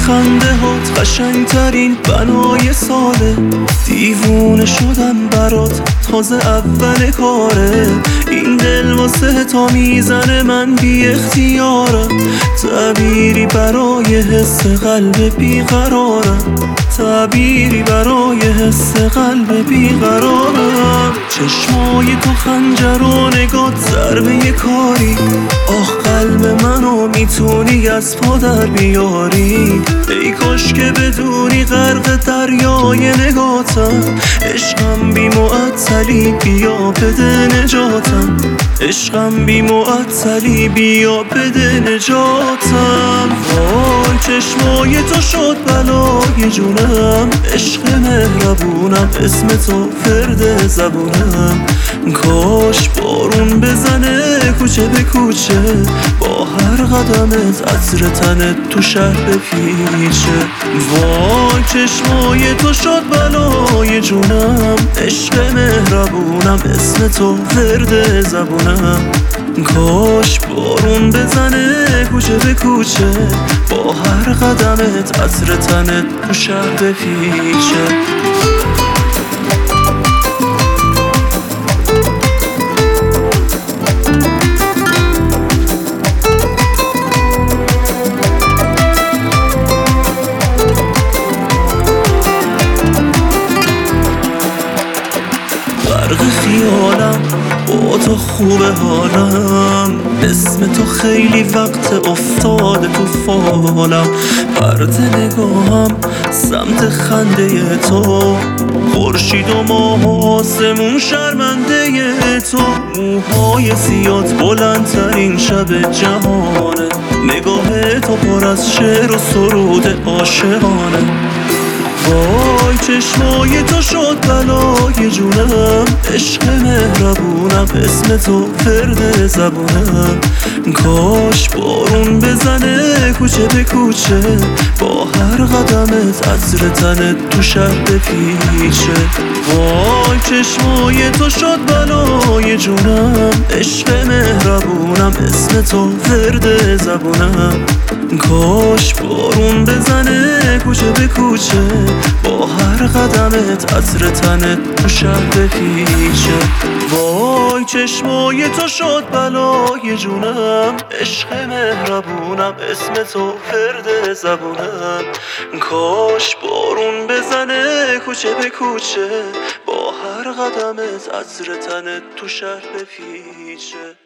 خنده هات قشنگترین بنای ساله. دیوونه شدم برات تازه اول کاره. این دل واسه تا میزنه من بی اختیارم. تعبیری برای حس قلب بیقرارم. تعبیری برای حس قلب بیقرارم. چشمای تو خنجر و نگات ضربه کاری. آه قلب منو میتونی از پا در بیاری. ای کاش که بدونی غرق دریای نگاتم. عشقم بی معطلی بیا بده نجاتم. عشقم بی معطلی بیا بده نجاتم. وای چشمای تو شد بلای جونم. عشق مهربونم اسم تو فرد زبونم. کاش بارون بزنه کوچه به کوچه. با هر قدمت عطر تنت تو شهر بپیچه. وای چشمای تو شد بلای جونم. عشق مهربونم اسم تو فرد زبونم. کاش بارون بزنه کوچه به کوچه. با هر قدمت عطر تنت تو شهر بپیچه. غرق خیالم با تو خوبه حالم. اسم تو خیلی وقت افتاده تو فالم. پرت نگاهم سمت خنده تو. خورشید و ماه و آسمون شرمنده تو. موهای سیات بلندترین شب جهانه. نگاه تو پر از شعر و سرود عاشقانه. وای چشمای تو شد بلای جونم. عشق مهربونم اسم تو فرد زبونم. کاش بارون بزنه کوچه به کوچه. با هر قدمت عطر تنت تو شهر بپیچه. وای چشمای تو شد بلای جونم. عشق مهربونم اسم تو فرد زبونم. کاش بارون بزنه کوچه به کوچه. با هر قدمت عطر تنت تو شهر بپیچه. وای چشمای تو شد بلای جونم. عشق مهربونم اسم تو فرد زبونم. کاش بارون بزنه کوچه به کوچه. با هر قدمت عطر تنت تو شهر بپیچه.